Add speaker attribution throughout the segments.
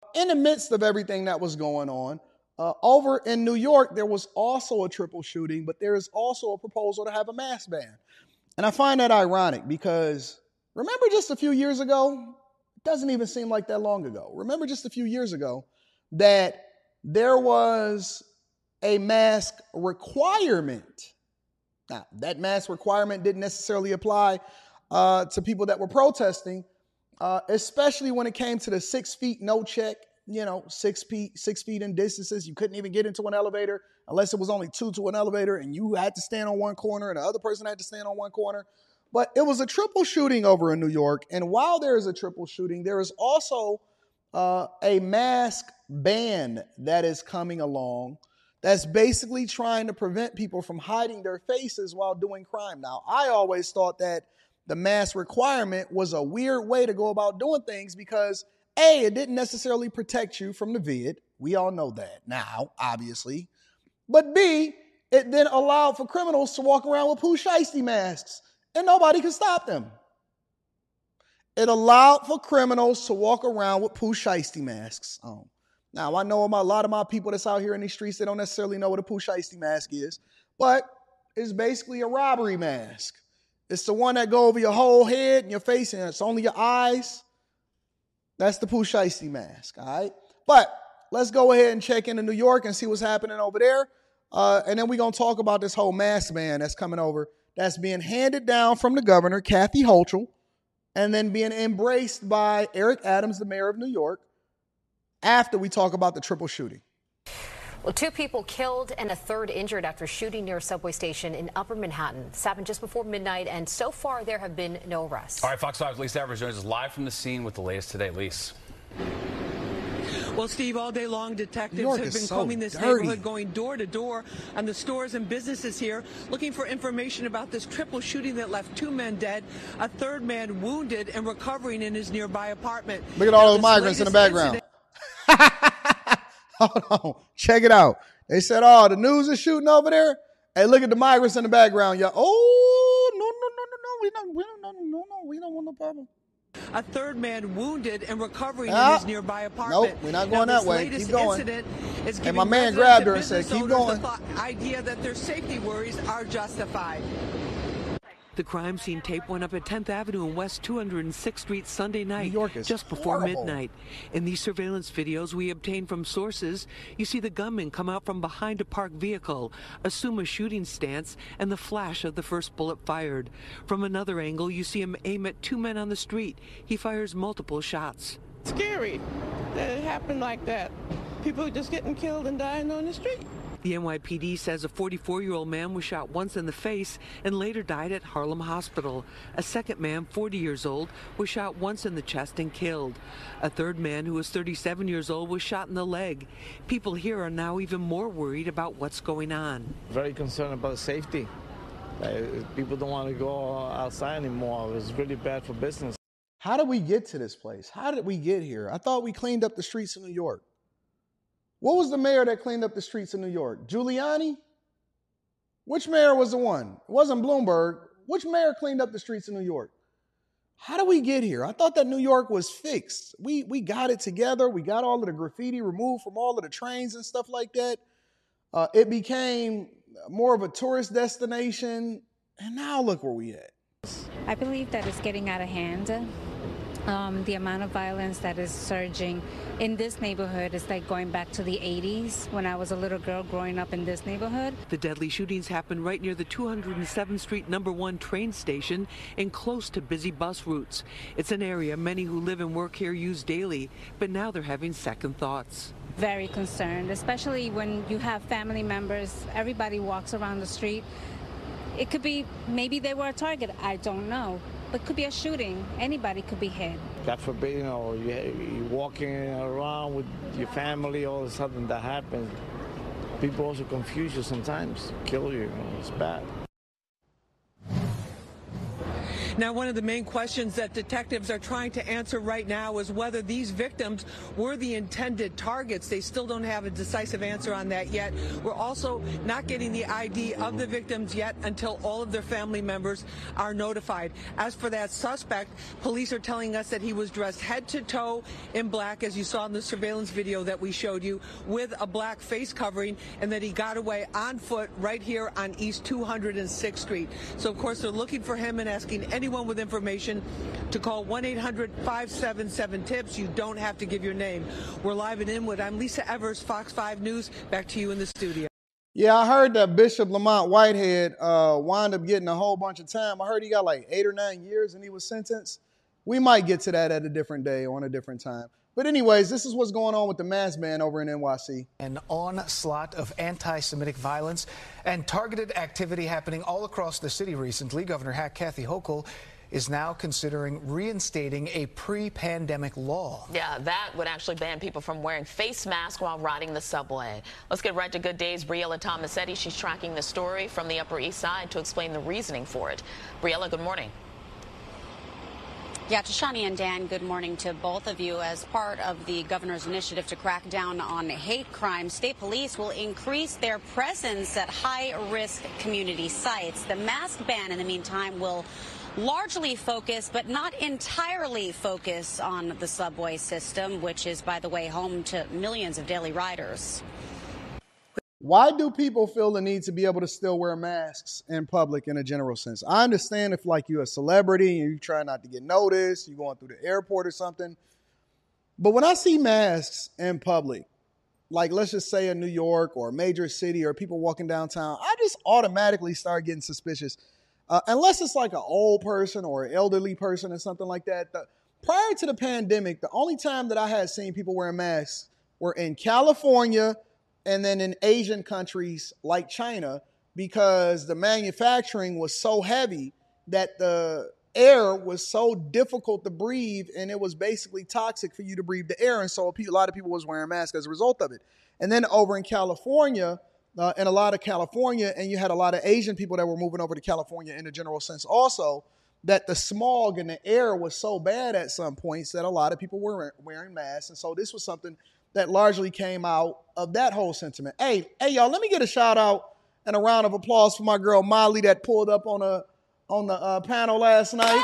Speaker 1: in the midst of everything that was going on, over in New York, there was also a triple shooting, but there is also a proposal to have a mask ban. And I find that ironic because remember just a few years ago, it doesn't even seem like that long ago. Remember just a few years ago that there was a mask requirement. Now, that mask requirement didn't necessarily apply to people that were protesting, especially when it came to the 6 feet no check, 6 feet in distances. You couldn't even get into an elevator unless it was only 2 to an elevator and you had to stand on one corner and the other person had to stand on one corner. But it was a triple shooting over in New York. And while there is a triple shooting, there is also a mask ban that is coming along that's basically trying to prevent people from hiding their faces while doing crime. Now, I always thought that the mask requirement was a weird way to go about doing things because, A, it didn't necessarily protect you from the vid. We all know that now, obviously. But B, it then allowed for criminals to walk around with Pooh Shiesty masks and nobody could stop them. It allowed for criminals to walk around with Pooh Shiesty masks on. Now, I know a lot of my people that's out here in these streets, they don't necessarily know what a Pooh Shiesty mask is, but it's basically a robbery mask. It's the one that go over your whole head and your face, and it's only your eyes. That's the Pooh Shiesty mask, all right? But let's go ahead and check into New York and see what's happening over there. And then we're going to talk about this whole mask ban that's coming over, that's being handed down from the governor, Kathy Hochul, and then being embraced by Eric Adams, the mayor of New York, after we talk about the triple shooting.
Speaker 2: Well, 2 people killed and a third injured after shooting near a subway station in Upper Manhattan. This happened just before midnight, and so far there have been no arrests.
Speaker 3: All right, Fox 5's Lisa Evers joins us live from the scene with the latest today. Lisa.
Speaker 4: Well, Steve, all day long, detectives have been combing this neighborhood, going door to door on the stores and businesses here, looking for information about this triple shooting that left 2 men dead, a third man wounded and recovering in his nearby apartment.
Speaker 1: Look at all those migrants in the background. Hold on. Check it out. They said, the news is shooting over there. Hey, look at the migrants in the background, y'all. Oh, no. We don't want no problem.
Speaker 4: A third man wounded and recovering in his nearby apartment.
Speaker 1: Nope, we're not going that way. Keep going.
Speaker 4: And
Speaker 1: my man grabbed her and said, keep going.
Speaker 4: The idea that their safety worries are justified. The crime scene tape went up at 10th Avenue and West 206th Street Sunday night, just before midnight. In these surveillance videos we obtained from sources, you see the gunman come out from behind a parked vehicle, assume a shooting stance, and the flash of the first bullet fired. From another angle, you see him aim at 2 men on the street. He fires multiple shots.
Speaker 5: Scary that it happened like that. People just getting killed and dying on the street.
Speaker 4: The NYPD says a 44-year-old man was shot once in the face and later died at Harlem Hospital. A second man, 40 years old, was shot once in the chest and killed. A third man, who was 37 years old, was shot in the leg. People here are now even more worried about what's going on.
Speaker 6: Very concerned about safety. People don't want to go outside anymore. It's really bad for business.
Speaker 1: How did we get to this place? How did we get here? I thought we cleaned up the streets of New York. What was the mayor that cleaned up the streets of New York? Giuliani? Which mayor was the one? It wasn't Bloomberg. Which mayor cleaned up the streets of New York? How did we get here? I thought that New York was fixed. We got it together. We got all of the graffiti removed from all of the trains and stuff like that. It became more of a tourist destination. And now look where we at.
Speaker 7: I believe that it's getting out of hand. The amount of violence that is surging in this neighborhood is like going back to the 80s when I was a little girl growing up in this neighborhood.
Speaker 4: The deadly shootings happened right near the 207th Street number 1 train station and close to busy bus routes. It's an area many who live and work here use daily, but now they're having second thoughts.
Speaker 7: Very concerned, especially when you have family members. Everybody walks around the street. It could be, maybe they were a target, I don't know. But it could be a shooting. Anybody could be hit.
Speaker 6: God forbid, you're walking around with your family, all of a sudden that happens. People also confuse you sometimes, kill you. It's bad.
Speaker 4: Now, one of the main questions that detectives are trying to answer right now is whether these victims were the intended targets. They still don't have a decisive answer on that yet. We're also not getting the ID of the victims yet until all of their family members are notified. As for that suspect, police are telling us that he was dressed head to toe in black, as you saw in the surveillance video that we showed you, with a black face covering, and that he got away on foot right here on East 206th Street. So, of course, they're looking for him and asking anyone with information to call 1-800-577-TIPS. You don't have to give your name. We're live in Inwood. I'm Lisa Evers, Fox 5 News. Back to you in the studio.
Speaker 1: Yeah, I heard that Bishop Lamont Whitehead wound up getting a whole bunch of time. I heard he got like 8 or 9 years and he was sentenced. We might get to that at a different day or on a different time. But anyways, this is what's going on with the mask ban over in NYC.
Speaker 8: An onslaught of anti-Semitic violence and targeted activity happening all across the city recently. Governor Kathy Hochul is now considering reinstating a pre-pandemic law.
Speaker 9: Yeah, that would actually ban people from wearing face masks while riding the subway. Let's get right to Good Day's Briella Tomasetti. She's tracking the story from the Upper East Side to explain the reasoning for it. Briella, good morning.
Speaker 10: Yeah, Tashani and Dan, good morning to both of you. As part of the governor's initiative to crack down on hate crimes, state police will increase their presence at high-risk community sites. The mask ban, in the meantime, will largely focus, but not entirely focus, on the subway system, which is, by the way, home to millions of daily riders.
Speaker 1: Why do people feel the need to be able to still wear masks in public in a general sense? I understand if like you're a celebrity and you try not to get noticed, you're going through the airport or something. But when I see masks in public, like let's just say in New York or a major city or people walking downtown, I just automatically start getting suspicious. Unless it's like an old person or an elderly person or something like that. Prior to the pandemic, the only time that I had seen people wearing masks were in California and then in Asian countries like China, because the manufacturing was so heavy that the air was so difficult to breathe, and it was basically toxic for you to breathe the air. And so a lot of people was wearing masks as a result of it. And then over in California, in a lot of California, and you had a lot of Asian people that were moving over to California in a general sense also, that the smog in the air was so bad at some points that a lot of people were wearing masks. And so this was something that largely came out of that whole sentiment. Hey, y'all, let me get a shout out and a round of applause for my girl Molly that pulled up on the panel last night.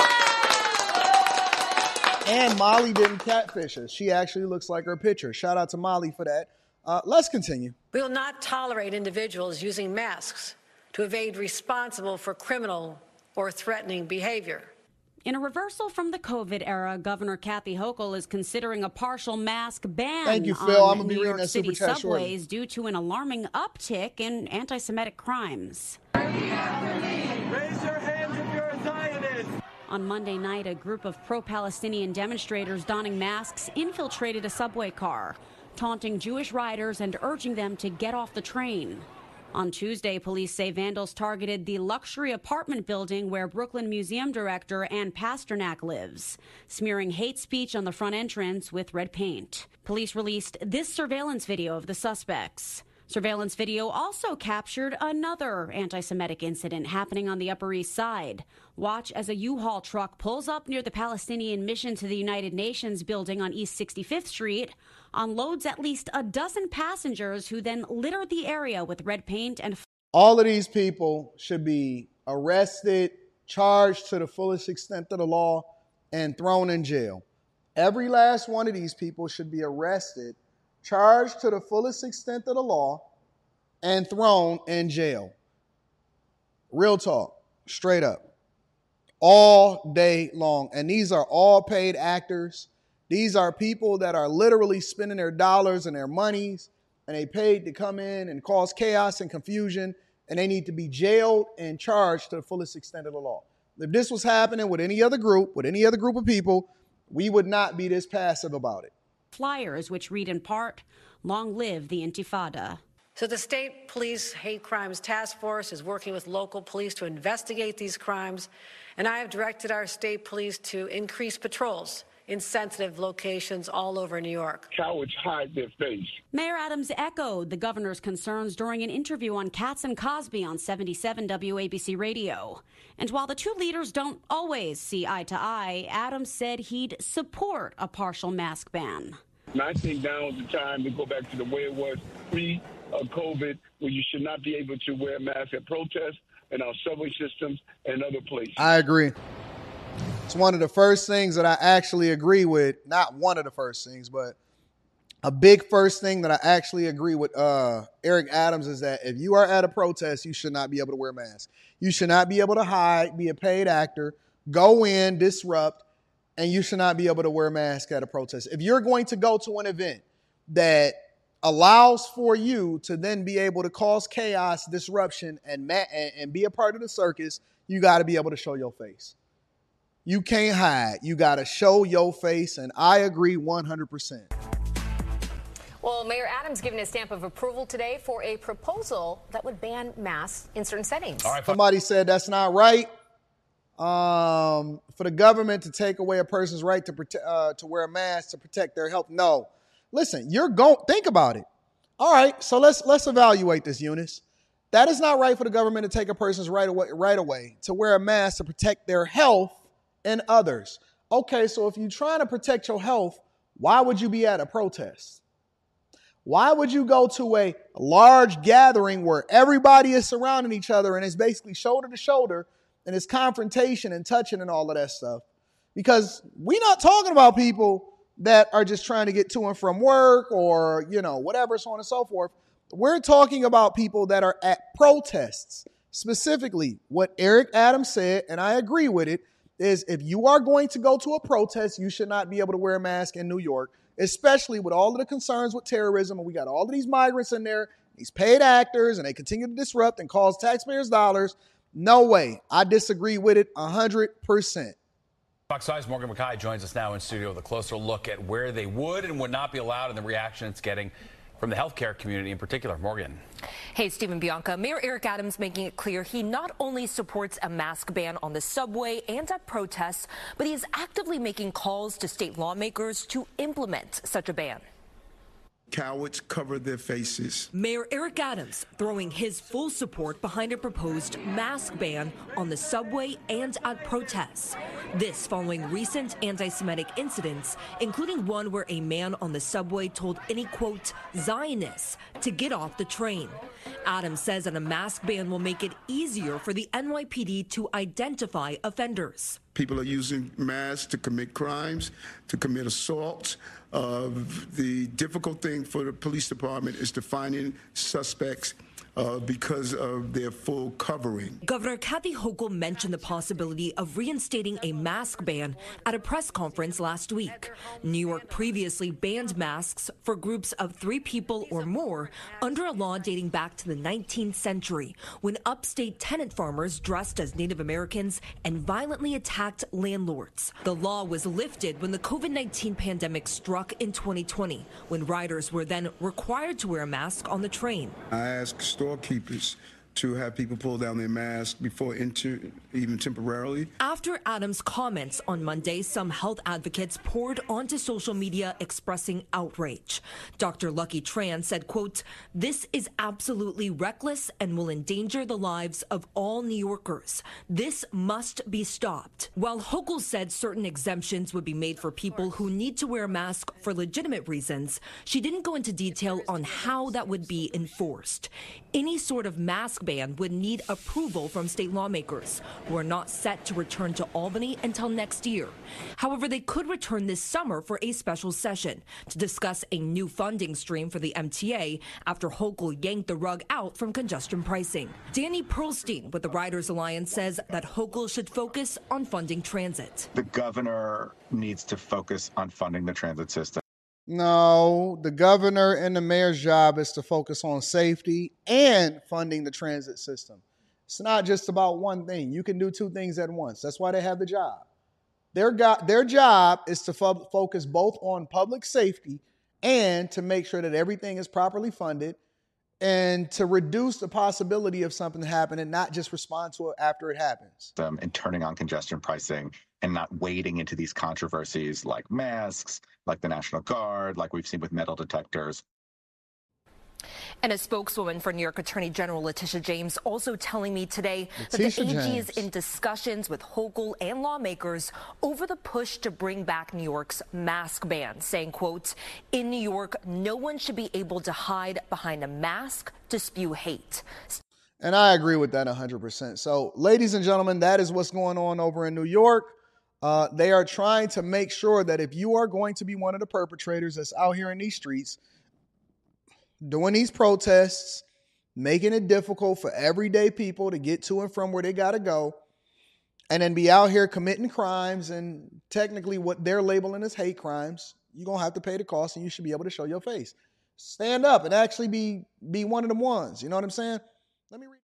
Speaker 1: And Molly didn't catfish her. She actually looks like her picture. Shout out to Molly for that. Let's continue.
Speaker 11: We will not tolerate individuals using masks to evade responsible for criminal or threatening behavior.
Speaker 10: In a reversal from the COVID era, Governor Kathy Hochul is considering a partial mask ban
Speaker 1: Thank you, Phil. I'm
Speaker 10: on
Speaker 1: gonna be
Speaker 10: New
Speaker 1: reading
Speaker 10: York
Speaker 1: that
Speaker 10: City
Speaker 1: super chat
Speaker 10: subways due to an alarming uptick in anti-Semitic crimes.
Speaker 12: Raise your hands if you're a Zionist.
Speaker 10: On Monday night, a group of pro-Palestinian demonstrators donning masks infiltrated a subway car, taunting Jewish riders and urging them to get off the train. On Tuesday, police say vandals targeted the luxury apartment building where Brooklyn Museum director Ann Pasternak lives, smearing hate speech on the front entrance with red paint. Police released this surveillance video of the suspects. Surveillance video also captured another anti-Semitic incident happening on the Upper East Side. Watch as a U-Haul truck pulls up near the Palestinian Mission to the United Nations building on East 65th Street, unloads at least a dozen passengers who then litter the area with red paint and...
Speaker 1: All of these people should be arrested, charged to the fullest extent of the law, and thrown in jail. Every last one of these people should be arrested, charged to the fullest extent of the law, and thrown in jail. Real talk, straight up. All day long. And these are all paid actors. These are people that are literally spending their dollars and their monies, and they paid to come in and cause chaos and confusion, and they need to be jailed and charged to the fullest extent of the law. If this was happening with any other group of people, we would not be this passive about it.
Speaker 10: Flyers which read in part, "Long live the Intifada."
Speaker 11: So the State Police Hate Crimes Task Force is working with local police to investigate these crimes, and I have directed our state police to increase patrols in sensitive locations all over New York.
Speaker 13: Cowards hide their face.
Speaker 10: Mayor Adams echoed the governor's concerns during an interview on Katz and Cosby on 77 WABC Radio. And while the two leaders don't always see eye to eye, Adams said he'd support a partial mask ban.
Speaker 13: And I think now is the time to go back to the way it was pre-COVID, where you should not be able to wear a mask at protests and our subway systems and other places.
Speaker 1: I agree. It's one of the first things that I actually agree with. Not one of the first things, but a big first thing that I actually agree with Eric Adams is that if you are at a protest, you should not be able to wear a mask. You should not be able to hide, be a paid actor, go in, disrupt, and you should not be able to wear a mask at a protest. If you're going to go to an event that allows for you to then be able to cause chaos, disruption, and be a part of the circus, you got to be able to show your face. You can't hide. You got to show your face, and I agree 100%.
Speaker 2: Well, Mayor Adams giving a stamp of approval today for a proposal that would ban masks in certain settings.
Speaker 1: All right, somebody said that's not right. For the government to take away a person's right to wear a mask to protect their health. No. Listen, think about it. All right, so let's evaluate this, Eunice. That is not right for the government to take a person's right away to wear a mask to protect their health and others. Okay, so if you're trying to protect your health, why would you be at a protest? Why would you go to a large gathering where everybody is surrounding each other and it's basically shoulder to shoulder and it's confrontation and touching and all of that stuff? Because we're not talking about people that are just trying to get to and from work or, whatever, so on and so forth. We're talking about people that are at protests. Specifically, what Eric Adams said, and I agree with it, is if you are going to go to a protest, you should not be able to wear a mask in New York, especially with all of the concerns with terrorism. And we got all of these migrants in there, these paid actors, and they continue to disrupt and cause taxpayers' dollars. No way. I disagree with it 100%.
Speaker 3: Fox 5's Morgan McKay joins us now in studio with a closer look at where they would and would not be allowed and the reaction it's getting from the healthcare community in particular. Morgan.
Speaker 14: Hey, Stephen, Bianca. Mayor Eric Adams making it clear he not only supports a mask ban on the subway and at protests, but he is actively making calls to state lawmakers to implement such a ban.
Speaker 15: Cowards cover their faces.
Speaker 14: Mayor Eric Adams throwing his full support behind a proposed mask ban on the subway and at protests. This following recent anti-Semitic incidents, including one where a man on the subway told any, quote, Zionists to get off the train. Adams says that a mask ban will make it easier for the NYPD to identify offenders.
Speaker 15: People are using masks to commit crimes, to commit assaults. The difficult thing for the police department is defining suspects because of their full covering.
Speaker 14: Governor Kathy Hochul mentioned the possibility of reinstating a mask ban at a press conference last week. New York previously banned masks for groups of 3 people or more under a law dating back to the 19th century, when upstate tenant farmers dressed as Native Americans and violently attacked landlords. The law was lifted when the COVID-19 pandemic struck in 2020, when riders were then required to wear a mask on the train.
Speaker 15: I asked storekeepers to have people pull down their masks before even temporarily.
Speaker 14: After Adams' comments on Monday, some health advocates poured onto social media expressing outrage. Dr. Lucky Tran said, quote, "This is absolutely reckless and will endanger the lives of all New Yorkers. This must be stopped." While Hochul said certain exemptions would be made for people who need to wear a mask for legitimate reasons, she didn't go into detail on how that would be enforced. Any sort of mask ban would need approval from state lawmakers, who are not set to return to Albany until next year. However, they could return this summer for a special session to discuss a new funding stream for the MTA after Hochul yanked the rug out from congestion pricing. Danny Perlstein with the Riders Alliance says that Hochul should focus on funding transit.
Speaker 16: The governor needs to focus on funding the transit system.
Speaker 1: No, the governor and the mayor's job is to focus on safety and funding the transit system. It's not just about one thing. You can do 2 things at once. That's why they have the job. Their job is to focus both on public safety and to make sure that everything is properly funded and to reduce the possibility of something happening and not just respond to it after it happens.
Speaker 16: And turning on congestion pricing and not wading into these controversies like masks, like the National Guard, like we've seen with metal detectors.
Speaker 14: And a spokeswoman for New York Attorney General Letitia James also telling me today that the AG is in discussions with Hochul and lawmakers over the push to bring back New York's mask ban, saying, quote, in New York, no one should be able to hide behind a mask to spew hate.
Speaker 1: And I agree with that 100%. So, ladies and gentlemen, that is what's going on over in New York. They are trying to make sure that if you are going to be one of the perpetrators that's out here in these streets, doing these protests, making it difficult for everyday people to get to and from where they got to go, and then be out here committing crimes and technically what they're labeling as hate crimes, you're going to have to pay the cost and you should be able to show your face. Stand up and actually be one of them ones. You know what I'm saying? Let me read.